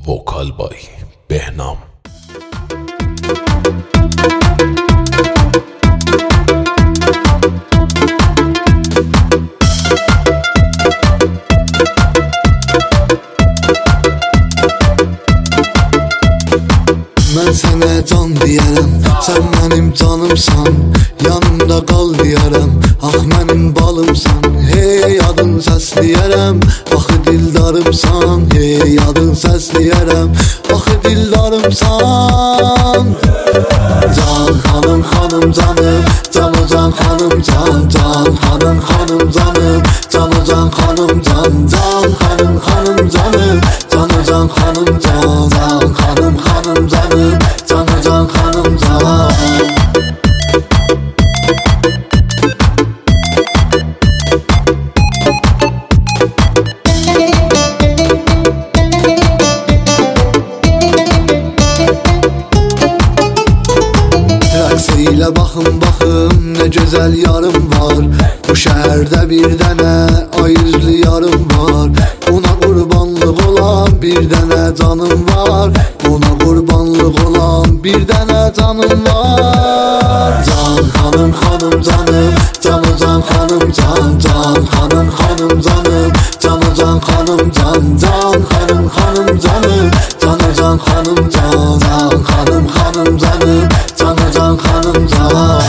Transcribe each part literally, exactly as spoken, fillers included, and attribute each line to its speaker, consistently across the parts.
Speaker 1: Vokal by Behnam.
Speaker 2: Ben sana can diyərəm, sen benim canımsan. Yanımda qal diyərəm, ah mənim balımsan. Hey adın səsləyərəm, axı dildarımsan. Hey adın səsləyərəm, axı dildarımsan. Can xanım xanım canım, can o can xanım can. Can xanım xanım canım, can o can xanım can. Can xanım xanım canım, can o can xanım can. Can xanım xanım canım, can o can xanım can. Rəqsiyle baxım baxım ne gözəl yarım var. Bu şəhərdə bir dənə ayızlı yarım var. Ona qurbanlıq olan bir dənə canım var. Ona qurbanlıq olan bir dənə canım var. Can xanım xanım canım, can o can xanım can. Can xanım xanım canım, can o can xanım can. Can xanım xanım canım, can o can xanım can. Can xanım xanım canım, can o can xanım can.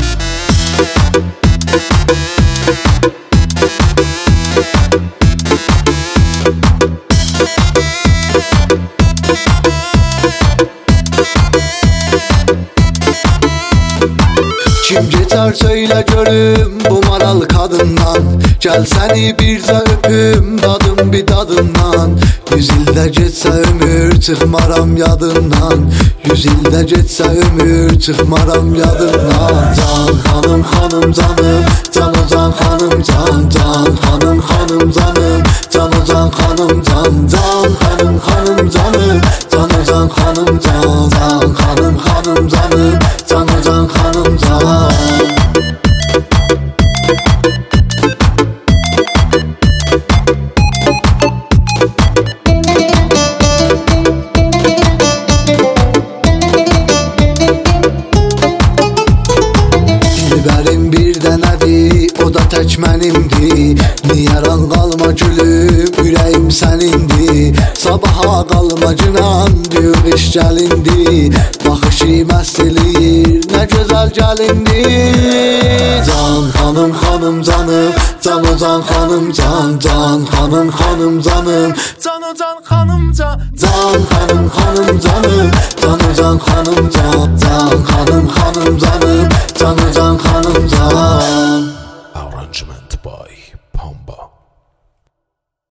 Speaker 2: Kim geçer söyle görüm bu maral kadından. Gel seni bircə öpüm dadım bir dadından. Yüz ildə geçsə ömür çıxmaram yadından. Yüz ildə geçsə ömür çıxmaram yadından. Can xanım xanım canım, can o can xanım can. Can xanım xanım canım, can o can xanım can. Can xanım xanım canım, can o can xanım can. Can xanım xanım canım, can o can xanım can. Dilbərim bir dənədir, o da tək mənimdir. Niyaran qalma gülüm, ürəyim sənindir. Sabaha qalma günan, diyor iş gəlindi. Baxışı məst eləyir, nə gözəl gəlindir. Can xanım xanım canım, can o can xanım can. Can xanım xanım canım, can o can xanım can. Can xanım xanım canım, can o can xanım can. Can xanım xanım canım, can o can xanım can.
Speaker 1: Arrangement by Pamba.